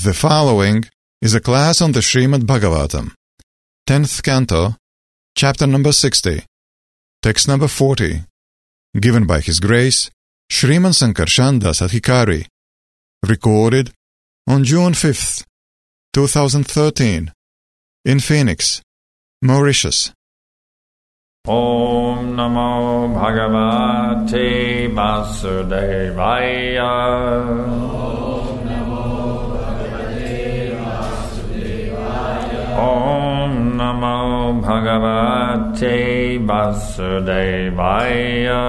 The following is a class on the Srimad Bhagavatam, 10th Canto, Chapter number 60, Text number 40, given by His Grace, Shriman Sankarshan Das Adhikari, recorded on June 5th, 2013, in Phoenix, Mauritius. Om Namo Bhagavate Vasudevaya. Om Namo Bhagavate Vasudevaya.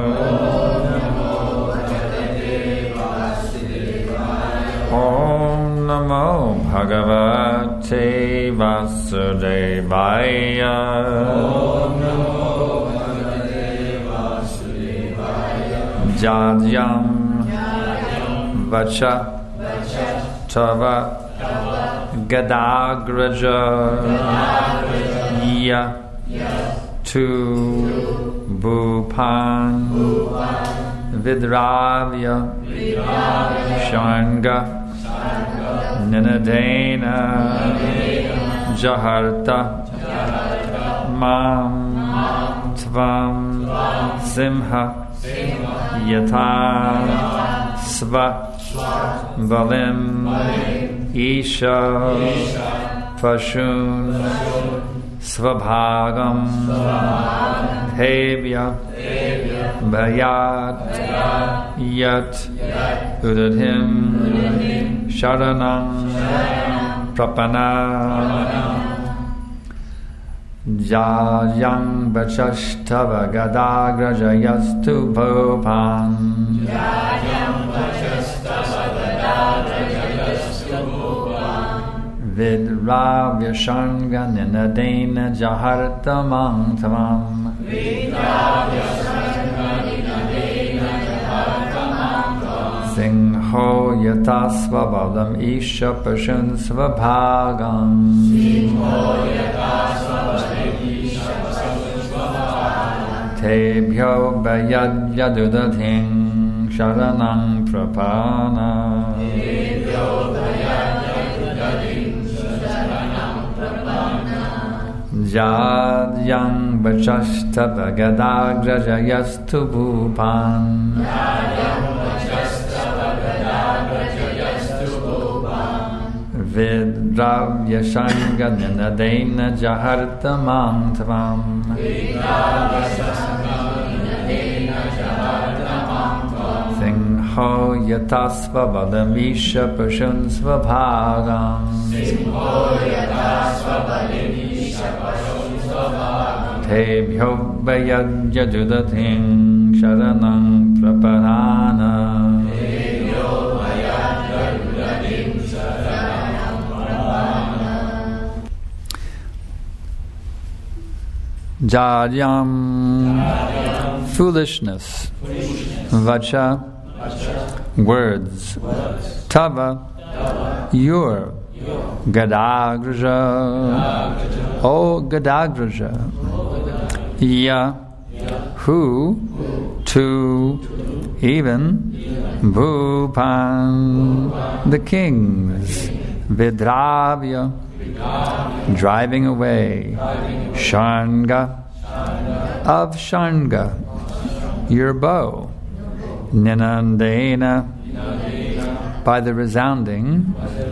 Om Namo Bhagavate Vasudevaya. Jadyam Vacha Tava Gadagraja Ya Tu Bhupan Vidravya Shanga Ninadena Jaharta Mam Tvam Simha Yata Sva Valim Isha Pashun Svabhagam Tevya Bhayat Yat Udadhim Sharanam Prapana Jayang Bachashtava Gadagraja Yastu Bhupan Vidravya Shanga Ninadena Jaharta Mangtamam Singho Yatasva Valam Isha Pashun Svabhagam Tebhyo Bayad Yadudathing Sharanam Prapana Jadyang Bachashtava Gadagraja Yastu Bhupan Vidravya Shanga Ninadena Jaharta Mantvam Singho Yatasva Vadamisha Pashun Svabhagam Tebhyo Bayad Yadudathing Sharanam Praparana Jadyam foolishness Vacha words Tava your Gadagraja O Gadagraja Ya who to even Bhupan the kings Vidravya driving away Shanga of Shanga your bow Ninandena by the resounding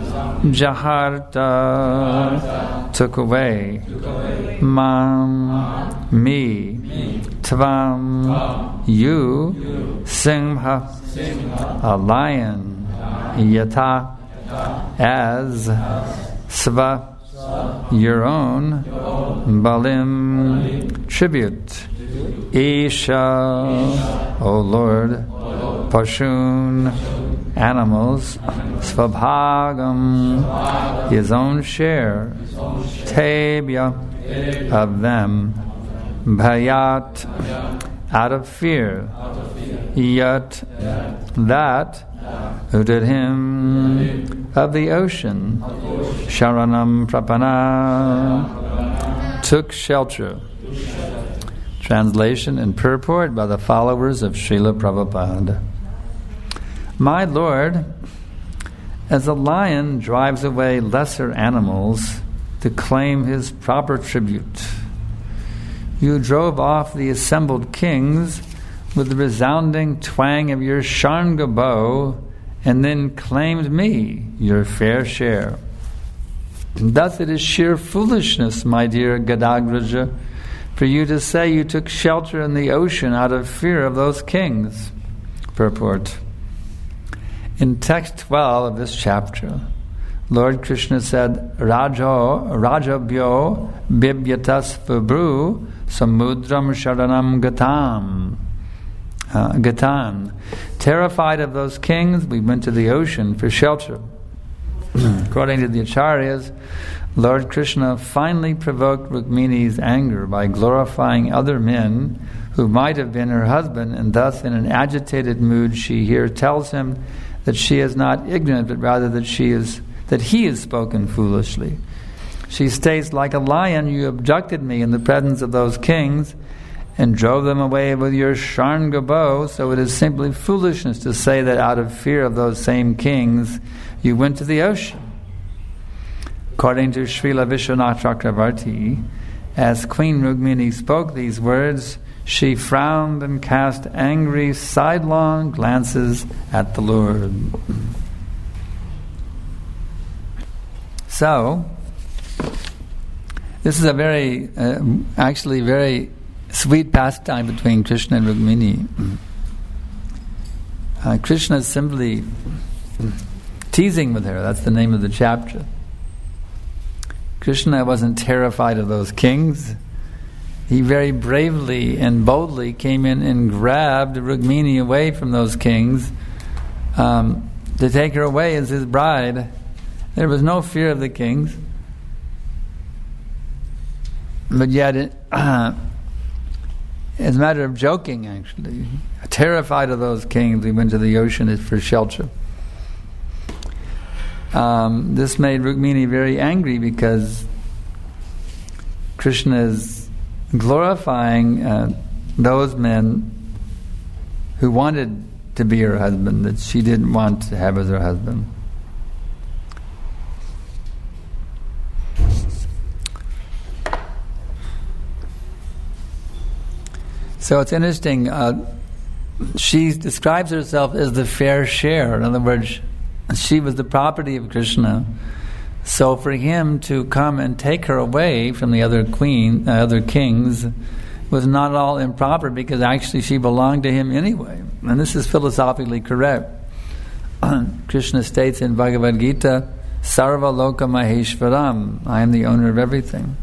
Jaharta took away Mam me Tvam you Simha a lion Yata as Sva your own Balim tribute Isha O Lord Pashun animals Svabhagam his own share Tebya of them Bhayat out of fear Yat that who did him of the ocean Sharanam Prapana took shelter. Translation and purport by the followers of Srila Prabhupada. My Lord, as a lion drives away lesser animals to claim his proper tribute. You drove off the assembled kings with the resounding twang of your Sharnga bow, and then claimed me, your fair share. And thus it is sheer foolishness, my dear Gadagraja, for you to say you took shelter in the ocean out of fear of those kings. Purport. In text 12 of this chapter, Lord Krishna said, Rajabhyo bibyatas vibru samudram sharanam gatan. Terrified of those kings, we went to the ocean for shelter. According to the Acharyas, Lord Krishna finally provoked Rukmini's anger by glorifying other men who might have been her husband, and thus in an agitated mood she here tells him that she is not ignorant, but rather that he has spoken foolishly. She states, like a lion, you abducted me in the presence of those kings and drove them away with your Sharnga bow, so it is simply foolishness to say that out of fear of those same kings you went to the ocean. According to Srila Vishwanath Chakravarti, as Queen Rukmini spoke these words, she frowned and cast angry, sidelong glances at the Lord. So, this is a very sweet pastime between Krishna and Rukmini. Krishna is simply teasing with her. That's the name of the chapter. Krishna wasn't terrified of those kings. He very bravely and boldly came in and grabbed Rukmini away from those kings to take her away as his bride. There was no fear of the kings. But yet, as a matter of joking, actually, terrified of those kings, we went to the ocean for shelter. This made Rukmini very angry because Krishna is glorifying those men who wanted to be her husband, that she didn't want to have as her husband. So it's interesting, she describes herself as the fair share. In other words, she was the property of Krishna. So for him to come and take her away from the other kings was not at all improper, because actually she belonged to him anyway. And this is philosophically correct. Krishna states in Bhagavad Gita, Sarva Loka Maheshwaram, I am the owner of everything.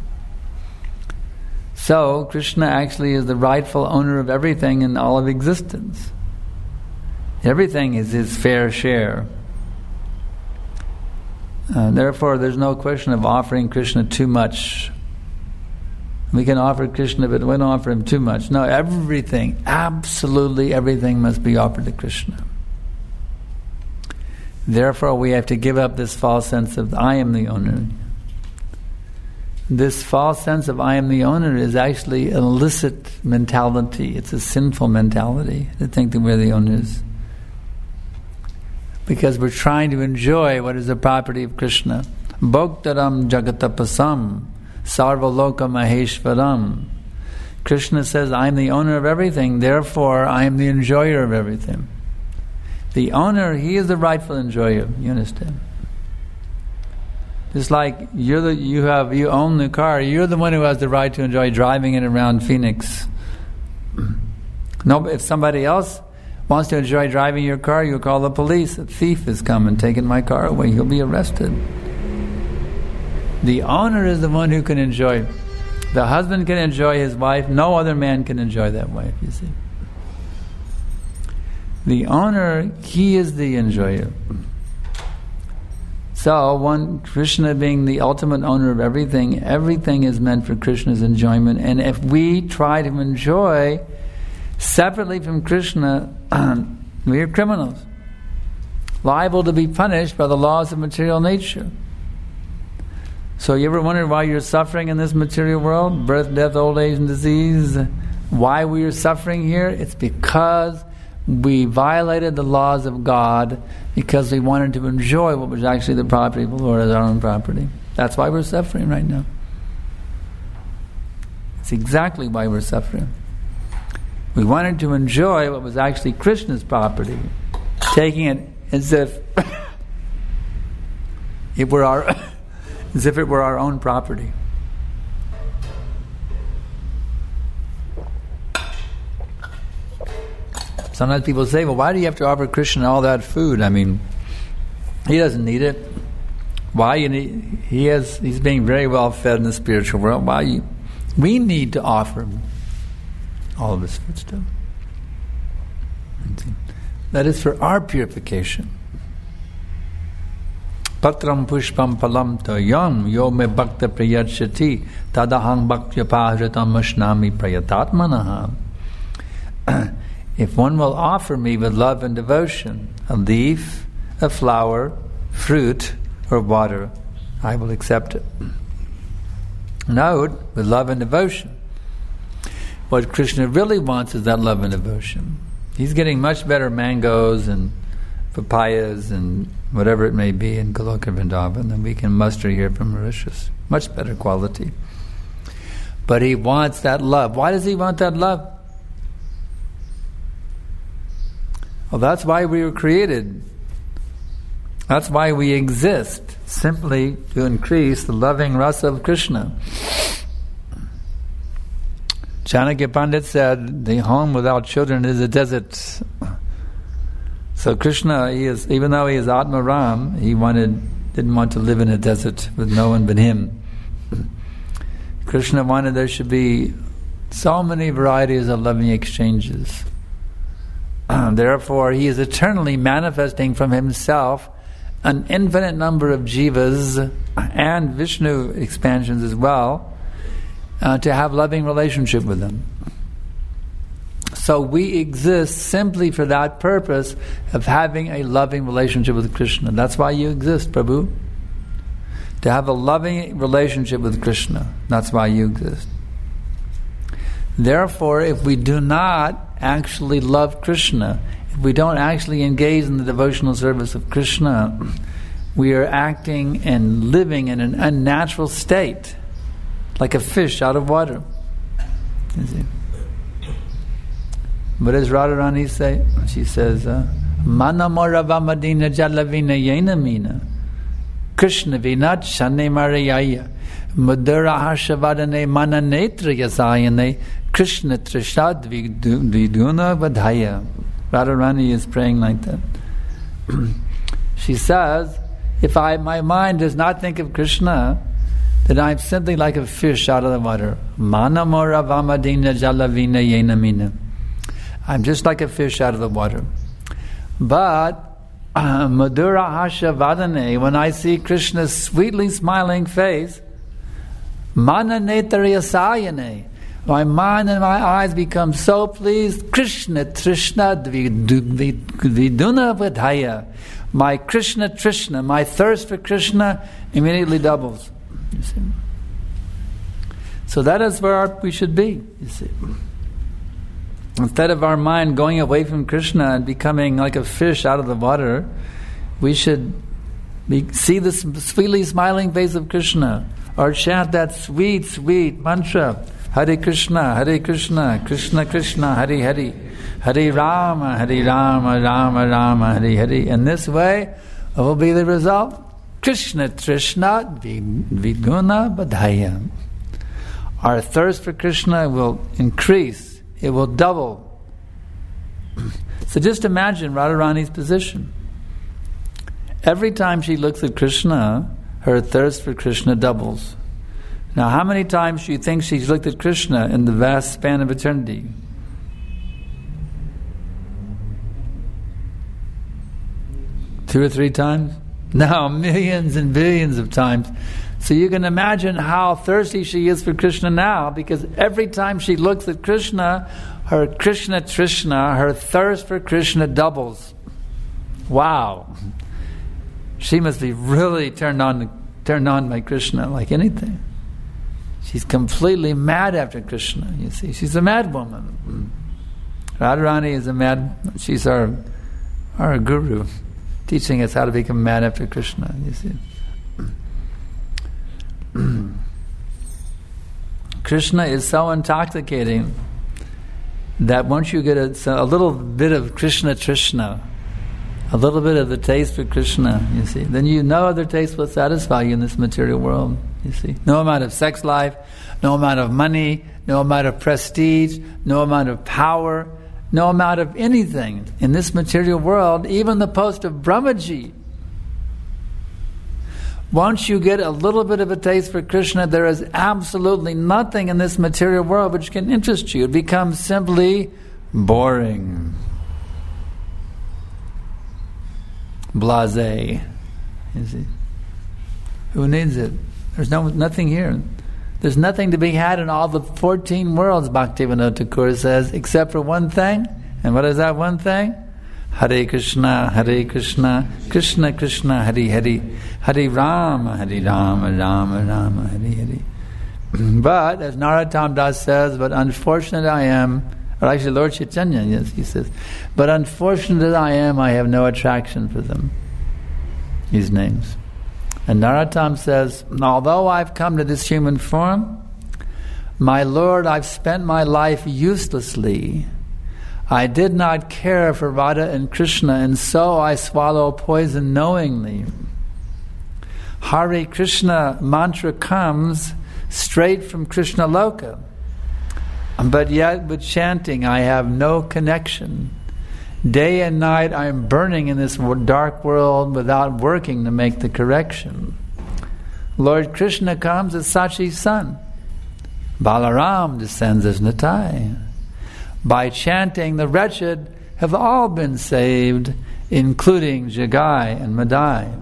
So Krishna actually is the rightful owner of everything in all of existence. Everything is his fair share. Therefore, there's no question of offering Krishna too much. We can offer Krishna, but we don't offer him too much. No, everything, absolutely everything must be offered to Krishna. Therefore, we have to give up this false sense of I am the owner. This false sense of I am the owner is actually an illicit mentality. It's a sinful mentality to think that we're the owners. Because we're trying to enjoy what is the property of Krishna. Bhoktaram jagatapasam sarvaloka maheshwaram. Krishna says, I am the owner of everything, therefore I am the enjoyer of everything. The owner, he is the rightful enjoyer. You understand? Just like you own the car, you're the one who has the right to enjoy driving it around Phoenix. No, if somebody else wants to enjoy driving your car, you call the police. A thief has come and taken my car away. He'll be arrested. The owner is the one who can enjoy. The husband can enjoy his wife. No other man can enjoy that wife, you see. The owner, he is the enjoyer. So, Krishna being the ultimate owner of everything, everything is meant for Krishna's enjoyment. And if we try to enjoy separately from Krishna, we are criminals, liable to be punished by the laws of material nature. So you ever wonder why you're suffering in this material world? Birth, death, old age, and disease. Why we are suffering here? It's because we violated the laws of God because we wanted to enjoy what was actually the property of the Lord as our own property. That's why we're suffering right now. It's exactly why we're suffering. We wanted to enjoy what was actually Krishna's property, taking it as if it were our own property. Sometimes people say, well, why do you have to offer Krishna all that food? I mean, he doesn't need it. Why you need? He's being very well fed in the spiritual world. We need to offer him all of this food stuff. That is for our purification. Patram pushpam palam toyam yo me bhakta prayachati tadahang bhaktyapahajatam ashnami prayatatmanaha. If one will offer me with love and devotion a leaf, a flower, fruit, or water, I will accept it. Note, with love and devotion. What Krishna really wants is that love and devotion. He's getting much better mangoes and papayas and whatever it may be in Goloka Vrindavan than we can muster here from Mauritius. Much better quality. But he wants that love. Why does he want that love? Well, that's why we were created. That's why we exist, simply to increase the loving rasa of Krishna. Chanakya Pandit said, the home without children is a desert. So Krishna, even though he is Atma Ram, he didn't want to live in a desert with no one but him. Krishna wanted there should be so many varieties of loving exchanges. Therefore, he is eternally manifesting from himself an infinite number of jivas and Vishnu expansions as well, to have loving relationship with them. So we exist simply for that purpose of having a loving relationship with Krishna. That's why you exist, Prabhu. To have a loving relationship with Krishna. That's why you exist. Therefore, if we do not actually love Krishna, if we don't actually engage in the devotional service of Krishna, we are acting and living in an unnatural state, like a fish out of water. You see? What does Radharani say? She says, Mana morava madina jalavina yena mina Krishna vinat shane marayaya Mudura harshavadane mana netra yasayane Krishna trishad viduna vadhaya. Radharani is praying like that. She says, if my mind does not think of Krishna, then I'm simply like a fish out of the water. Mana mora vamadina jalavina yena mina. I'm just like a fish out of the water. But Madhura Hasha Vadane, when I see Krishna's sweetly smiling face, Mana Netariyasayane, my mind and my eyes become so pleased. Krishna Trishna Viduna Vadhaya. My Krishna Trishna, my thirst for Krishna immediately doubles. You see? So that is where we should be, you see. Instead of our mind going away from Krishna and becoming like a fish out of the water, we should see the sweetly smiling face of Krishna, or chant that sweet, sweet mantra, Hare Krishna, Krishna Krishna, Hare Hare, Hare Rama, Rama Rama, Hare Hare. In this way, what will be the result? Krishna Trishna Viguna Badhaya. Our thirst for Krishna will increase. It will double. So just imagine Radharani's position. Every time she looks at Krishna, her thirst for Krishna doubles. Now, how many times do you think she's looked at Krishna in the vast span of eternity? Two or three times? No, millions and billions of times. So you can imagine how thirsty she is for Krishna now, because every time she looks at Krishna, her Krishna Trishna, her thirst for Krishna doubles. Wow. She must be really turned on by Krishna like anything. She's completely mad after Krishna, you see. She's a mad woman. Radharani is she's our guru, teaching us how to become mad after Krishna, you see. Krishna is so intoxicating that once you get a little bit of Krishna Trishna, a little bit of the taste for Krishna, you see, then no other taste will satisfy you in this material world, you see. No amount of sex life, no amount of money, no amount of prestige, no amount of power, no amount of anything in this material world, even the post of Brahmaji. Once you get a little bit of a taste for Krishna, there is absolutely nothing in this material world which can interest you. It becomes simply boring. Blasé. You see? Who needs it? There's nothing here. There's nothing to be had in all the 14 worlds, Bhaktivinoda Thakur says, except for one thing. And what is that one thing? Hare Krishna, Krishna Krishna, Hare Hare, Hare Rama, Rama Rama, Hare Hare. But, as Narottam Das says, but unfortunate I am, or actually Lord Chaitanya, yes, he says, but unfortunate I am, I have no attraction for them, these names. And Narottam says, although I've come to this human form, my Lord, I've spent my life uselessly. I did not care for Radha and Krishna, and so I swallow poison knowingly. Hare Krishna mantra comes straight from Krishna Loka, but yet with chanting I have no connection. Day and night I am burning in this dark world without working to make the correction. Lord Krishna comes as Sachi's son. Balaram descends as Nitai. By chanting, the wretched have all been saved, including Jagai and Madai.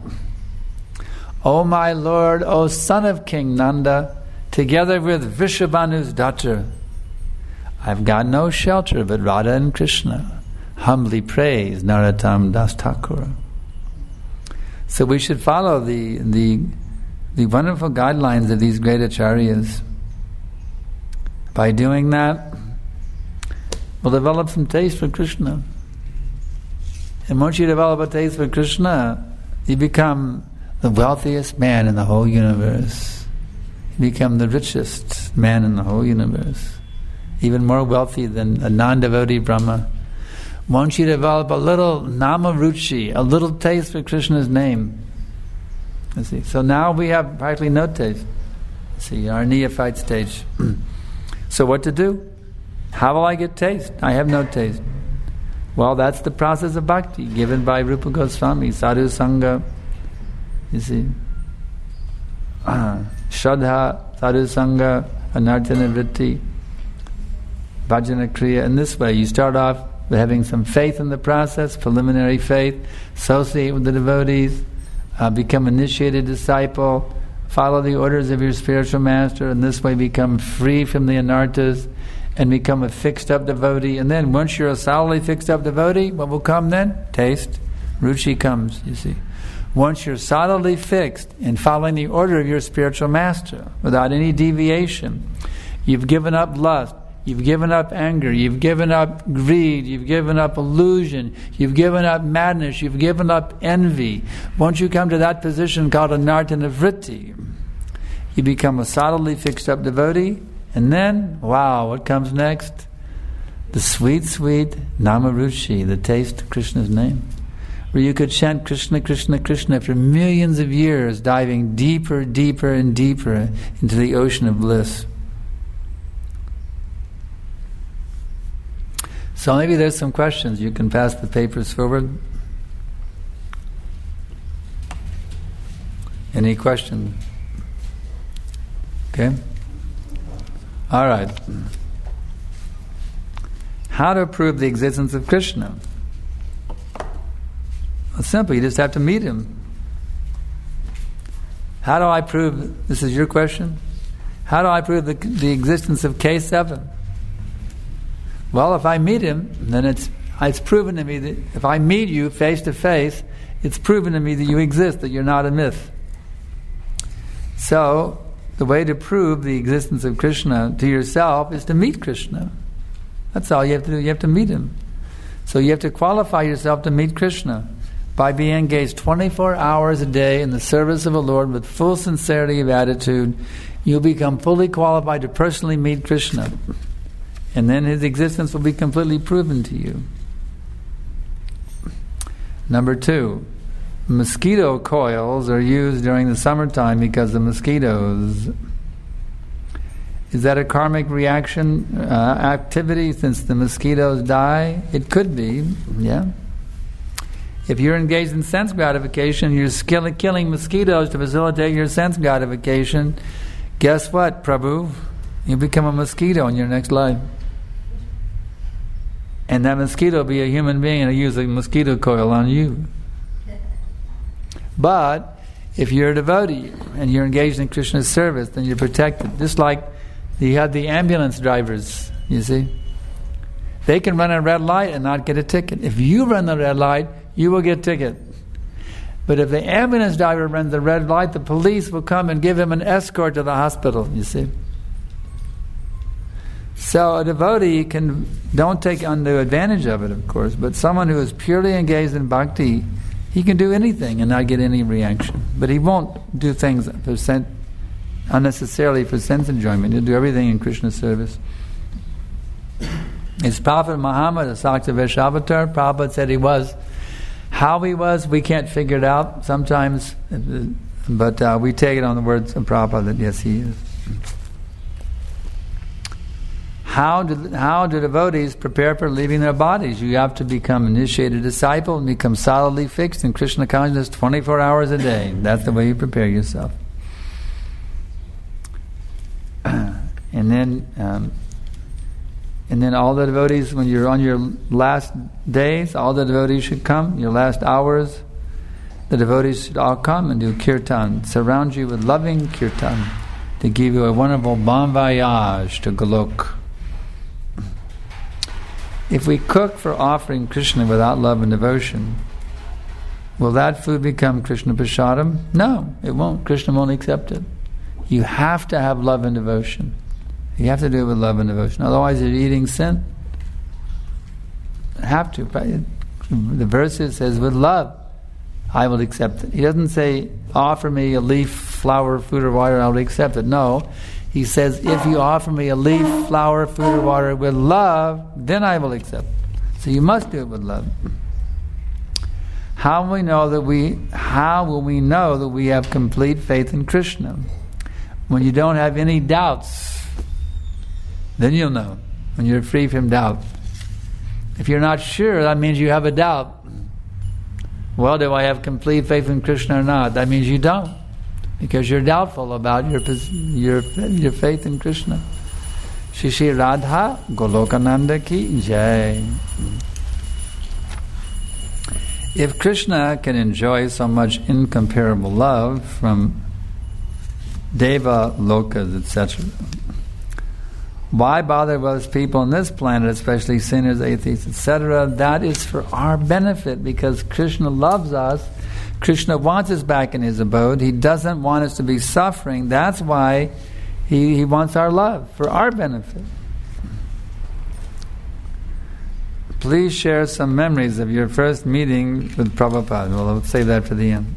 O my Lord, O son of King Nanda, together with Vrishabhanu's daughter, I've got no shelter but Radha and Krishna. Humbly praise Narottam Das Thakur. So we should follow the wonderful guidelines of these great acharyas. By doing that, we'll develop some taste for Krishna. And once you develop a taste for Krishna, you become the wealthiest man in the whole universe. You become the richest man in the whole universe. Even more wealthy than a non-devotee Brahma. Once you develop a little nama ruchi, a little taste for Krishna's name. You see. So now we have practically no taste. See, our neophyte stage. So what to do? How will I get taste? I have no taste. Well, that's the process of bhakti given by Rupa Goswami, sadhu sangha. You see, shraddha, sadhu sangha, anartana vritti, bhajana kriya. In this way, you start off with having some faith in the process, preliminary faith, associate with the devotees, become initiated disciple, follow the orders of your spiritual master, and this way become free from the anarthas and become a fixed up devotee. And then once you're a solidly fixed up devotee, what will come then? Taste. Ruchi comes, you see. Once you're solidly fixed in following the order of your spiritual master, without any deviation, you've given up lust, you've given up anger, you've given up greed, you've given up illusion, you've given up madness, you've given up envy. Once you come to that position called anartana vritti, you become a solidly fixed up devotee, and then, wow, what comes next? The sweet, sweet Namaruchi, the taste of Krishna's name. Where you could chant Krishna, Krishna, Krishna for millions of years, diving deeper, deeper, and deeper into the ocean of bliss. So maybe there's some questions. You can pass the papers forward. Any questions? Okay. All right. How to prove the existence of Krishna? It's simple. You just have to meet him. How do I prove? This is your question. How do I prove the existence of K7? Well, if I meet him, then it's proven to me that if I meet you face to face, it's proven to me that you exist, that you're not a myth. So, the way to prove the existence of Krishna to yourself is to meet Krishna. That's all you have to do. You have to meet him. So you have to qualify yourself to meet Krishna by being engaged 24 hours a day in the service of the Lord with full sincerity of attitude. You'll become fully qualified to personally meet Krishna. And then his existence will be completely proven to you. Number 2, mosquito coils are used during the summertime because of mosquitoes. Is that a karmic reaction, activity since the mosquitoes die? It could be, yeah. If you're engaged in sense gratification, you're killing mosquitoes to facilitate your sense gratification, guess what, Prabhu? You become a mosquito in your next life. And that mosquito will be a human being and use a mosquito coil on you. But if you're a devotee and you're engaged in Krishna's service, then you're protected. Just like you have the ambulance drivers, you see. They can run a red light and not get a ticket. If you run the red light, you will get a ticket. But if the ambulance driver runs the red light, the police will come and give him an escort to the hospital, you see. So a devotee don't take undue advantage of it, of course, but someone who is purely engaged in bhakti, he can do anything and not get any reaction. But he won't do things unnecessarily for sense enjoyment. He'll do everything in Krishna's service. Is Prophet Muhammad a Sakta Vaishnavatar? Prabhupada said he was. How he was, we can't figure it out sometimes, but we take it on the words of Prabhupada that yes, he is. How do devotees prepare for leaving their bodies? You have to become initiated disciple and become solidly fixed in Krishna consciousness 24 hours a day. That's the way you prepare yourself. And then all the devotees, when you're on your last days, all the devotees should come, your last hours, the devotees should all come and do kirtan, surround you with loving kirtan to give you a wonderful bon voyage to Golok. If we cook for offering Krishna without love and devotion, will that food become Krishna Prasadam? No, it won't. Krishna won't accept it. You have to have love and devotion. You have to do it with love and devotion. Otherwise you're eating sin. You have to. The verse says, with love, I will accept it. He doesn't say, offer me a leaf, flower, food, or water, I will accept it. No. He says, if you offer me a leaf, flower, food, or water with love, then I will accept it. So you must do it with love. How will we know that we have complete faith in Krishna? When you don't have any doubts, then you'll know. When you're free from doubt. If you're not sure, that means you have a doubt. Well, do I have complete faith in Krishna or not? That means you don't. Because you're doubtful about your faith in Krishna. Shri Shri Radha Golokananda ki jai. If Krishna can enjoy so much incomparable love from Deva Lokas, etc., why bother with us people on this planet, especially sinners, atheists, etc.? That is for our benefit, because Krishna loves us. Krishna wants us back in his abode. He doesn't want us to be suffering. That's why he wants our love, for our benefit. Please share some memories of your first meeting with Prabhupada. Well, I'll save that for the end.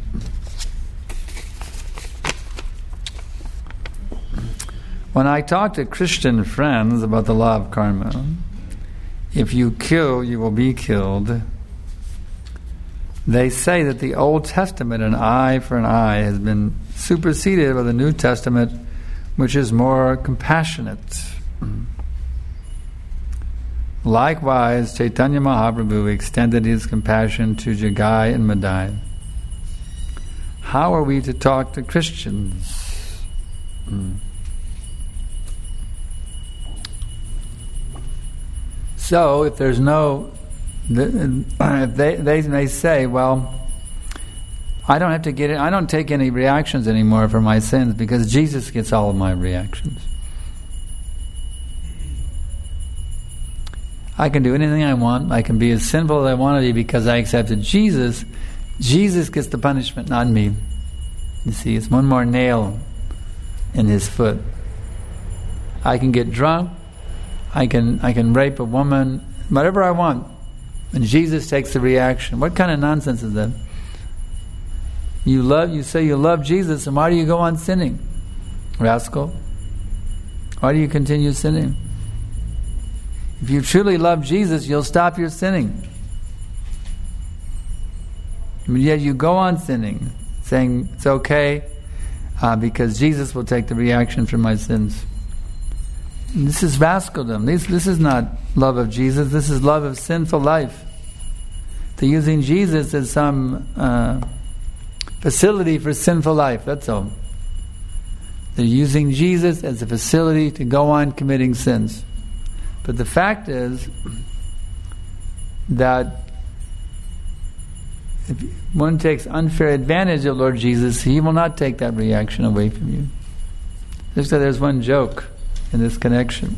When I talk to Christian friends about the law of karma, if you kill, you will be killed, they say that the Old Testament, an eye for an eye, has been superseded by the New Testament, which is more compassionate. Likewise, Chaitanya Mahaprabhu extended his compassion to Jagai and Madai. How are we to talk to Christians? So, if there's no, they may say, well, I don't take any reactions anymore for my sins because Jesus gets all of my reactions. I can do anything I want. I can be as sinful as I want to be because I accepted Jesus. Jesus gets the punishment, not me. You see, it's one more nail in his foot. I can get drunk. I can rape a woman, whatever I want. And Jesus takes the reaction. What kind of nonsense is that? You say you love Jesus, and why do you go on sinning? Rascal. Why do you continue sinning? If you truly love Jesus, you'll stop your sinning. But yet you go on sinning, saying it's okay because Jesus will take the reaction for my sins. And this is rascaldom. This is not love of Jesus. This is love of sinful life. They're using Jesus as some facility for sinful life. That's all. They're using Jesus as a facility to go on committing sins. But the fact is that if one takes unfair advantage of Lord Jesus, He will not take that reaction away from you. Just that there's one joke in this connection.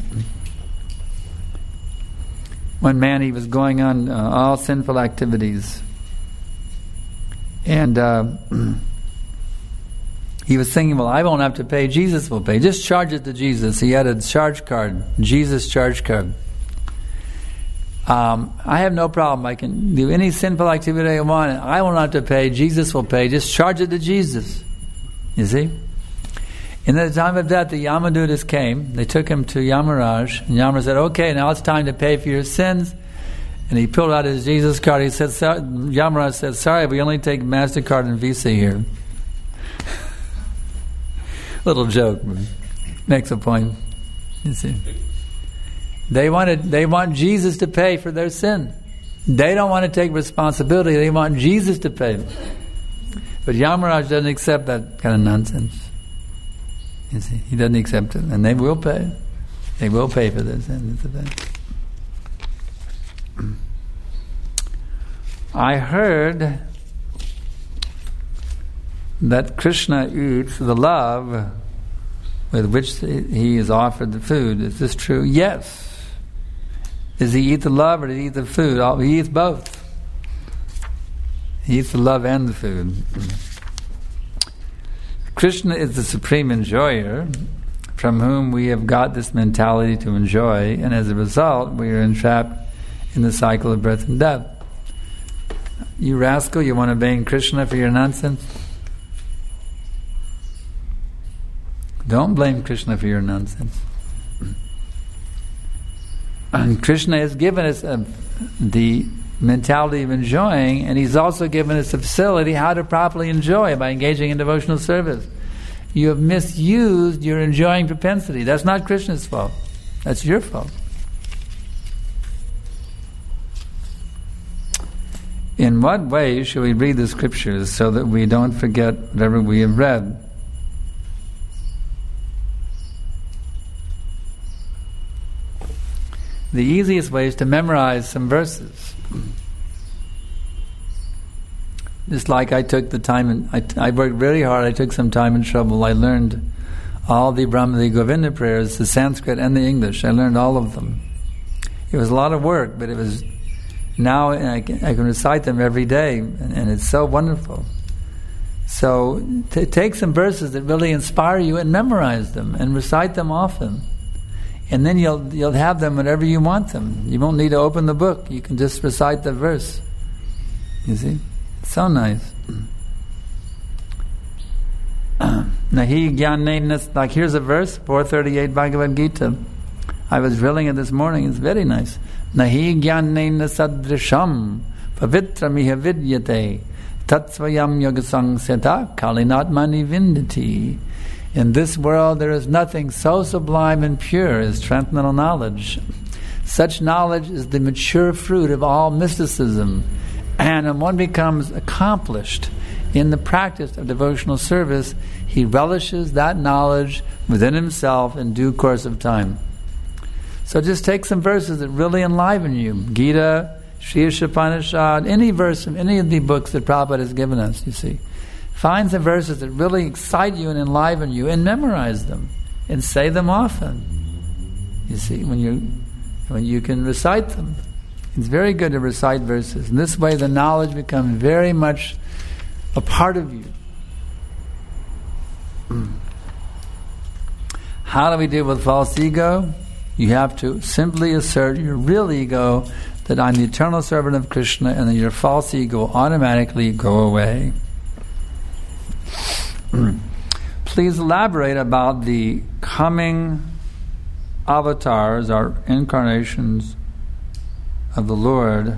One man, he was going on all sinful activities. And he was thinking, well, I won't have to pay, Jesus will pay. Just charge it to Jesus. He had a charge card, Jesus charge card. I have no problem. I can do any sinful activity I want. I won't have to pay, Jesus will pay. Just charge it to Jesus. You see? And at the time of death, the Yamadutas came. They took him to Yamaraj. And Yamaraj said, okay, now it's time to pay for your sins. And he pulled out his Jesus card. He said, Yamaraj said, sorry, we only take MasterCard and Visa here. Little joke, makes a point. You see, they want Jesus to pay for their sin. They don't want to take responsibility. They want Jesus to pay. But Yamaraj doesn't accept that kind of nonsense. You see, he doesn't accept it, and they will pay. They will pay for their sin. I heard that Krishna eats the love with which he is offered the food. Is this true? Yes. Does he eat the love or does he eat the food? He eats both. He eats the love and the food. Krishna is the supreme enjoyer from whom we have got this mentality to enjoy, and as a result we are entrapped in the cycle of birth and death. You rascal, you want to blame Krishna for your nonsense? Don't blame Krishna for your nonsense. And Krishna has given us the mentality of enjoying, and He's also given us a facility how to properly enjoy by engaging in devotional service. You have misused your enjoying propensity. That's not Krishna's fault. That's your fault. In what way should we read the scriptures so that we don't forget whatever we have read? The easiest way is to memorize some verses. Just like I took the time, and I worked really hard, I took some time and trouble. I learned all the Brahmadi Govinda prayers, the Sanskrit and the English. I learned all of them. It was a lot of work, but it was... Now I can recite them every day, and it's so wonderful. So take some verses that really inspire you and memorize them and recite them often. And then you'll have them whenever you want them. You won't need to open the book. You can just recite the verse. You see? It's so nice. Nahi Gyanena, like here's a verse, 438 Bhagavad Gita. I was drilling it this morning. It's very nice. Nahi Gyanena Sadrisham Pavitramiha Vidyate Tatsvayam Yogasang Seta Kalinatmani Vindati. In this world there is nothing so sublime and pure as transcendental knowledge. Such knowledge is the mature fruit of all mysticism. And when one becomes accomplished in the practice of devotional service, he relishes that knowledge within himself in due course of time. So just take some verses that really enliven you. Gita, Sri Upanishad, any verse from any of the books that Prabhupada has given us, you see. Find some verses that really excite you and enliven you and memorize them and say them often. You see, when you can recite them. It's very good to recite verses. In this way the knowledge becomes very much a part of you. How do we deal with false ego? You have to simply assert your real ego that I'm the eternal servant of Krishna, and then your false ego will automatically go away. Please elaborate about the coming avatars or incarnations of the Lord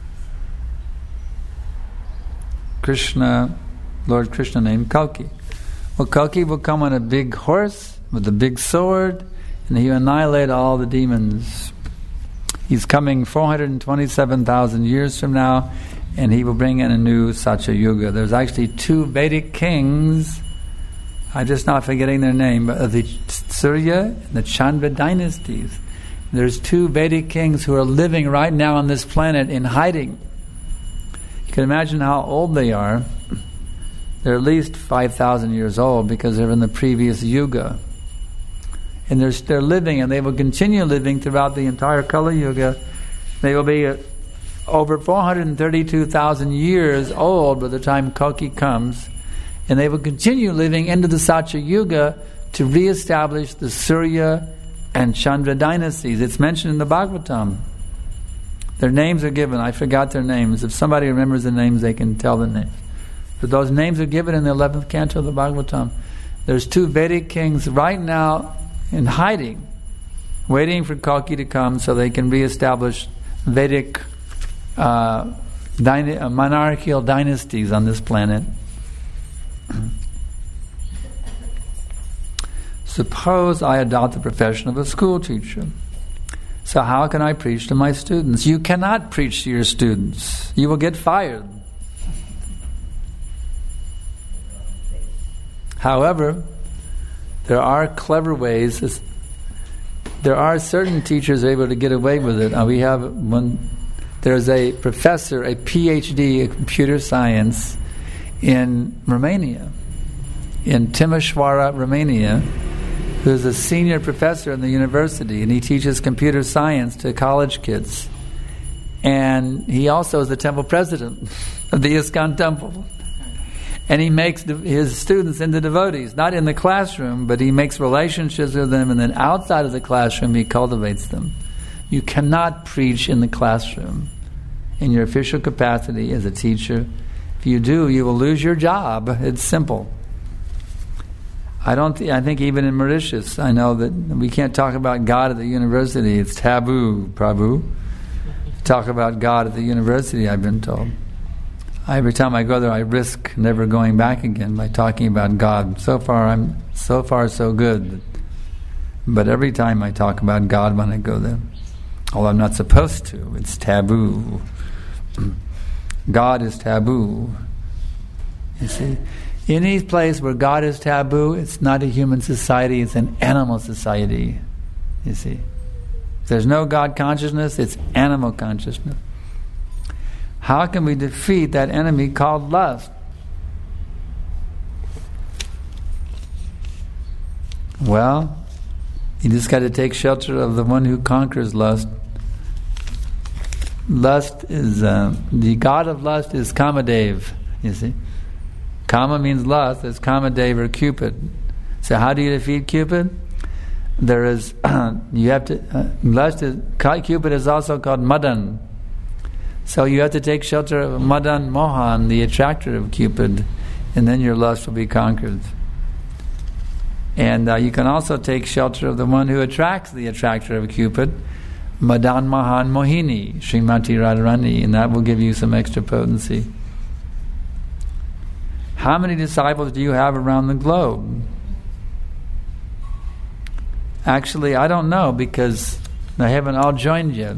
Krishna, Lord Krishna named Kalki. Well, Kalki will come on a big horse with a big sword, and he will annihilate all the demons. He's coming 427,000 years from now, and he will bring in a new Satya Yuga. There's actually 2 Vedic kings, I'm just not forgetting their name, but of the Surya and the Chandra dynasties. There's 2 Vedic kings who are living right now on this planet in hiding. You can imagine how old they are. They're at least 5,000 years old because they're in the previous Yuga. And they're living, and they will continue living throughout the entire Kali Yuga. They will be over 432,000 years old by the time Kalki comes. And they will continue living into the Satya Yuga to re-establish the Surya and Chandra dynasties. It's mentioned in the Bhagavatam. Their names are given. I forgot their names. If somebody remembers the names, they can tell the names. But those names are given in the 11th canto of the Bhagavatam. There's 2 Vedic kings right now in hiding, waiting for Kalki to come so they can re-establish Vedic monarchical dynasties on this planet. Suppose I adopt the profession of a school teacher. So how can I preach to my students? You cannot preach to your students. You will get fired. However, there are clever ways. There are certain teachers able to get away with it. We have one. There's a professor, a PhD in computer science in Romania, in Timișoara, Romania, who's a senior professor in the university, and he teaches computer science to college kids. And he also is the temple president of the ISKCON temple. And he makes his students into devotees, not in the classroom, but he makes relationships with them, and then outside of the classroom he cultivates them. You cannot preach in the classroom in your official capacity as a teacher. If you do, you will lose your job. It's simple. I think even in Mauritius, I know that we can't talk about God at the university. It's taboo, Prabhu. Talk about God at the university, I've been told. Every time I go there, I risk never going back again by talking about God. So far so good. But every time I talk about God when I go there, although I'm not supposed to, it's taboo. God is taboo. You see, any place where God is taboo, it's not a human society, it's an animal society. You see, if there's no God consciousness, it's animal consciousness. How can we defeat that enemy called lust? Well, you just got to take shelter of the one who conquers lust. Lust is the god of lust is Kamadev. You see, Kama means lust. It's Kamadev or Cupid. So how do you defeat Cupid? There is you have to lust is Cupid is also called Madan. So you have to take shelter of Madan Mohan, the attractor of Cupid, and then your lust will be conquered. And you can also take shelter of the one who attracts the attractor of Cupid, Madan Mohan Mohini, Srimati Radharani, and that will give you some extra potency. How many disciples do you have around the globe? Actually, I don't know because they haven't all joined yet.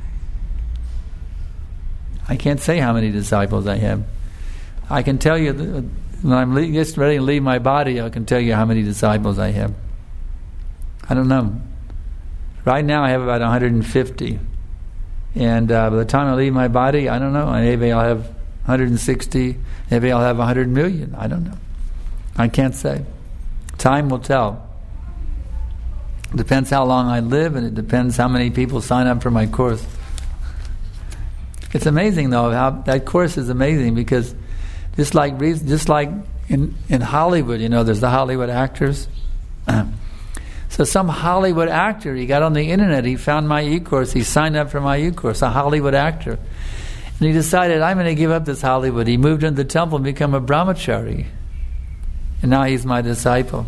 I can't say how many disciples I have. I can tell you that when I'm just ready to leave my body, I can tell you how many disciples I have. I don't know. Right now I have about 150. And by the time I leave my body, I don't know. Maybe I'll have 160. Maybe I'll have 100 million. I don't know. I can't say. Time will tell. It depends how long I live, and it depends how many people sign up for my course. It's amazing, though, how that course is amazing, because just like in Hollywood, there's the Hollywood actors. So So some Hollywood actor, he got on the internet, he found my e-course, he signed up for my e-course, a Hollywood actor. And he decided, I'm going to give up this Hollywood. He moved into the temple and become a brahmachari. And now he's my disciple.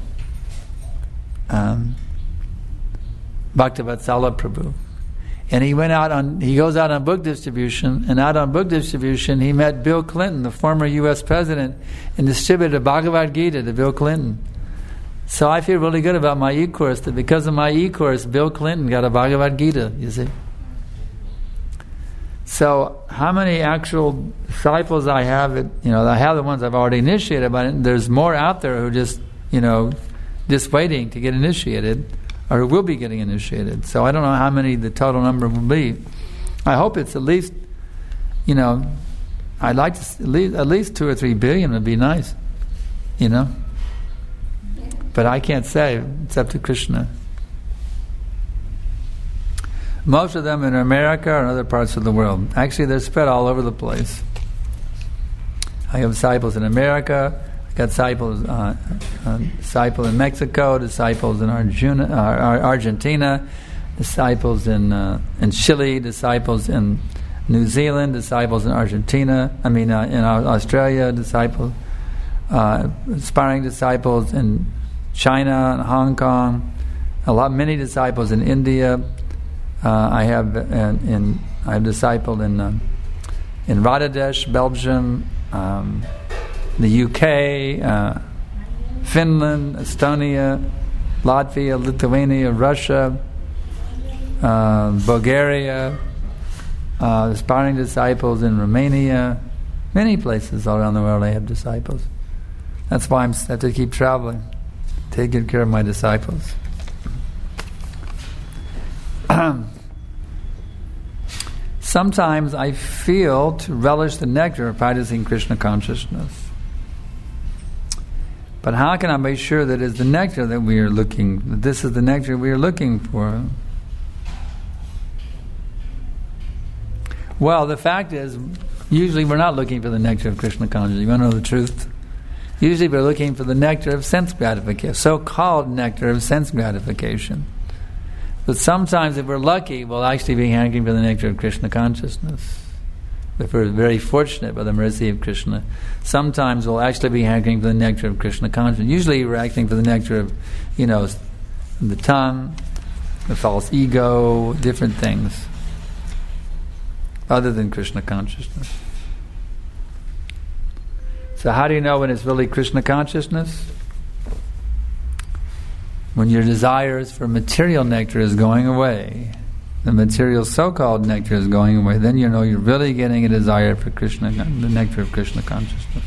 Bhaktivatsala Prabhu. And he goes out on book distribution, and out on book distribution he met Bill Clinton, the former U.S. president, and distributed Bhagavad Gita to Bill Clinton. So I feel really good about my e-course, that because of my e-course, Bill Clinton got a Bhagavad Gita, you see. So how many actual disciples I have, I have the ones I've already initiated, but there's more out there who just waiting to get initiated, or who will be getting initiated. So I don't know how many the total number will be. I hope it's at least, I'd like to at least 2 or 3 billion would be nice, But I can't say. It's up to Krishna. Most of them in America or in other parts of the world. Actually, they're spread all over the place. I have disciples in America. I got disciples in Mexico, disciples in Argentina, disciples in Chile, disciples in New Zealand, disciples in Argentina. In Australia, disciples, aspiring disciples in China and Hong Kong. Many disciples in India. I have discipled in Bangladesh, Belgium, the UK, Finland, Estonia, Latvia, Lithuania, Russia, Bulgaria, aspiring disciples in Romania, many places all around the world I have disciples. That's why I have to keep traveling, take good care of my disciples. Sometimes I feel to relish the nectar of practicing Krishna consciousness. But how can I be sure that it's the nectar that this is the nectar we are looking for? Well, the fact is, usually we're not looking for the nectar of Krishna consciousness. You want to know the truth? Usually we're looking for the nectar of sense gratification, so-called nectar of sense gratification. But sometimes, if we're lucky, we'll actually be hankering for the nectar of Krishna consciousness. If we're very fortunate by the mercy of Krishna, sometimes we'll actually be hankering for the nectar of Krishna consciousness. Usually we're acting for the nectar of, the tongue, the false ego, different things, other than Krishna consciousness. So how do you know when it's really Krishna consciousness? When your desires for material nectar is going away, the material so-called nectar is going away, then you know you're really getting a desire for Krishna, the nectar of Krishna consciousness.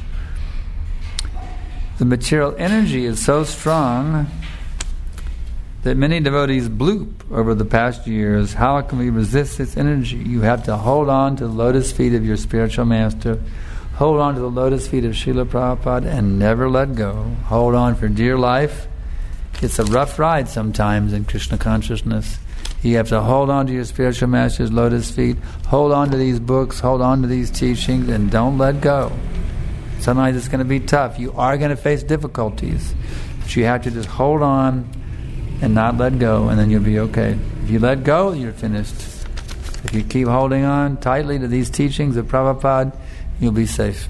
The material energy is so strong that many devotees bloop over the past years. How can we resist this energy? You have to hold on to the lotus feet of your spiritual master, hold on to the lotus feet of Srila Prabhupada, and never let go. Hold on for dear life. It's a rough ride sometimes in Krishna consciousness. You have to hold on to your spiritual master's lotus feet, hold on to these books, hold on to these teachings, and don't let go. Sometimes it's going to be tough. You are going to face difficulties, but you have to just hold on and not let go, and then you'll be okay. If you let go, you're finished. If you keep holding on tightly to these teachings of Prabhupada, you'll be safe.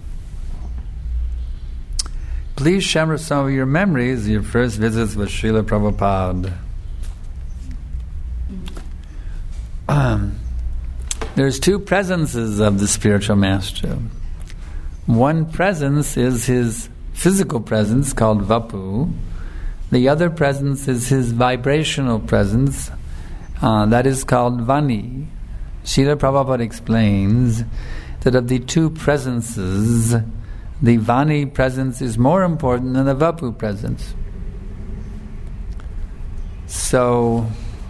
Please share some of your memories, your first visits with Srila Prabhupada. There's 2 presences of the spiritual master. One presence is his physical presence called Vapu. The other presence is his vibrational presence that is called Vani. Srila Prabhupada explains that of the 2 presences, the Vani presence is more important than the Vapu presence. So,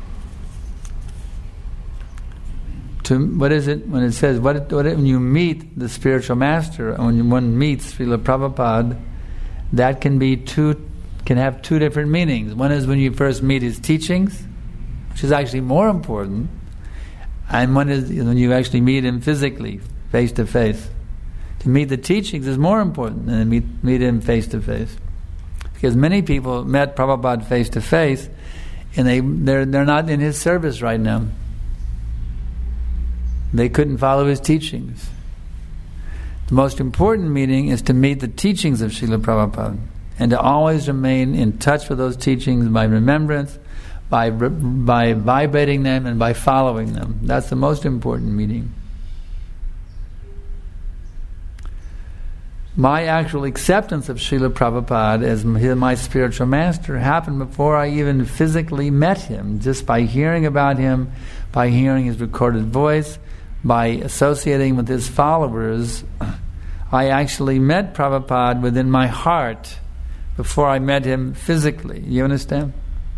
what is it when it says when you meet the spiritual master, when one meets Srila Prabhupada, that can have 2 different meanings. One is when you first meet his teachings, which is actually more important, and one is when you actually meet him physically, face to face. To meet the teachings is more important than meet him face to face, Because many people met Prabhupada face to face, and they're not in his service right now. They couldn't follow his teachings. The most important meeting is to meet the teachings of Srila Prabhupada and to always remain in touch with those teachings by remembrance, by vibrating them, and by following them. That's the most important meeting. My actual acceptance of Srila Prabhupada as my spiritual master happened before I even physically met him, just by hearing about him, by hearing his recorded voice, by associating with his followers. I actually met Prabhupada within my heart before I met him physically. You understand?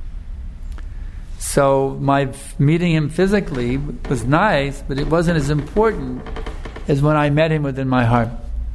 So my meeting him physically was nice, but it wasn't as important as when I met him within my heart.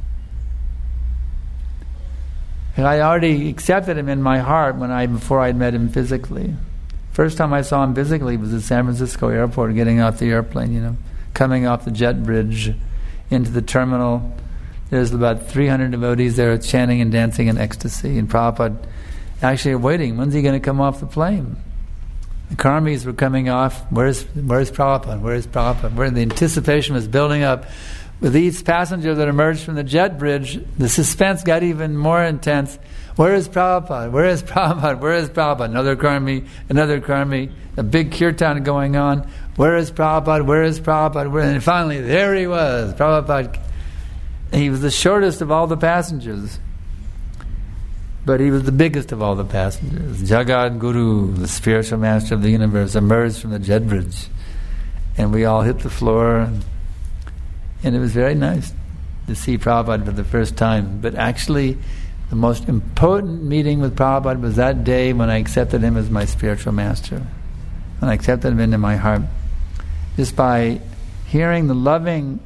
And I already accepted him in my heart before I'd met him physically. First time I saw him physically was at San Francisco airport, getting off the airplane, coming off the jet bridge into the terminal. There's about 300 devotees there chanting and dancing in ecstasy, and Prabhupada actually waiting. When's he going to come off the plane? The karmis were coming off. Where's Prabhupada? Where's Prabhupada? The anticipation was building up. With each passenger that emerged from the jet bridge, the suspense got even more intense. Where is Prabhupada? Where is Prabhupada? Where is Prabhupada? Another karmi, a big kirtan going on. Where is Prabhupada? Where is Prabhupada? And finally, there he was, Prabhupada. He was the shortest of all the passengers, but he was the biggest of all the passengers. Jagat Guru, the spiritual master of the universe, emerged from the jet bridge, and we all hit the floor. And it was very nice to see Prabhupada for the first time. But actually, the most important meeting with Prabhupada was that day when I accepted him as my spiritual master. When I accepted him into my heart. Just by hearing the loving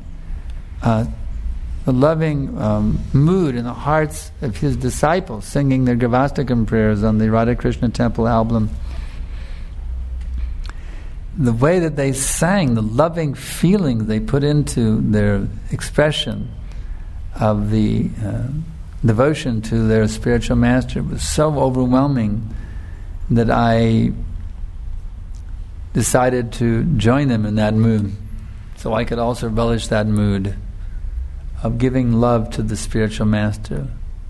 mood in the hearts of his disciples, singing their Gavastakam prayers on the Radha Krishna Temple album. The way that they sang, the loving feelings they put into their expression of the devotion to their spiritual master was so overwhelming that I decided to join them in that mood, so I could also relish that mood of giving love to the spiritual master,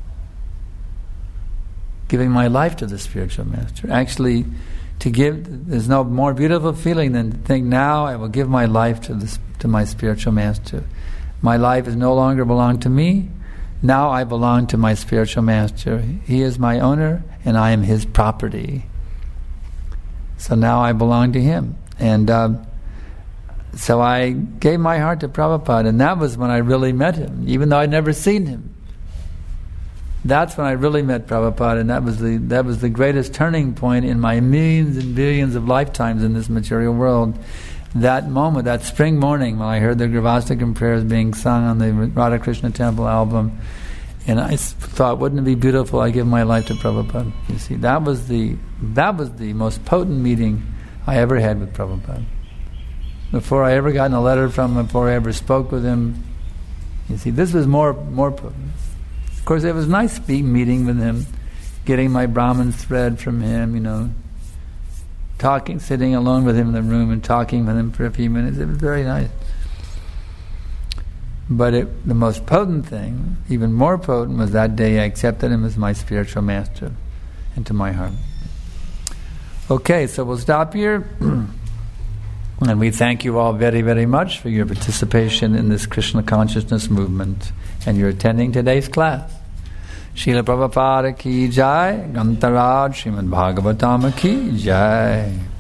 giving my life to the spiritual master. Actually, there's no more beautiful feeling than to think, now I will give my life to my spiritual master. My life is no longer belong to me. Now I belong to my spiritual master. He is my owner, and I am his property. So now I belong to him. And so I gave my heart to Prabhupada, and that was when I really met him, even though I'd never seen him. That's when I really met Prabhupada, and that was the greatest turning point in my millions and billions of lifetimes in this material world. That moment, that spring morning when I heard the Gravastakam prayers being sung on the Radha Krishna Temple album, and I thought, wouldn't it be beautiful? I give my life to Prabhupada. You see, that was the most potent meeting I ever had with Prabhupada. Before I ever gotten a letter from him, before I ever spoke with him, you see, this was more potent. Of course, it was nice meeting with him, getting my Brahmin thread from him, talking, sitting alone with him in the room and talking with him for a few minutes. It was very nice. But the most potent thing, even more potent, was that day I accepted him as my spiritual master into my heart. Okay, so we'll stop here. And we thank you all very, very much for your participation in this Krishna consciousness movement and your attending today's class. Srila Prabhupada ki jai, Grantaraj Srimad Bhagavatam ki jai.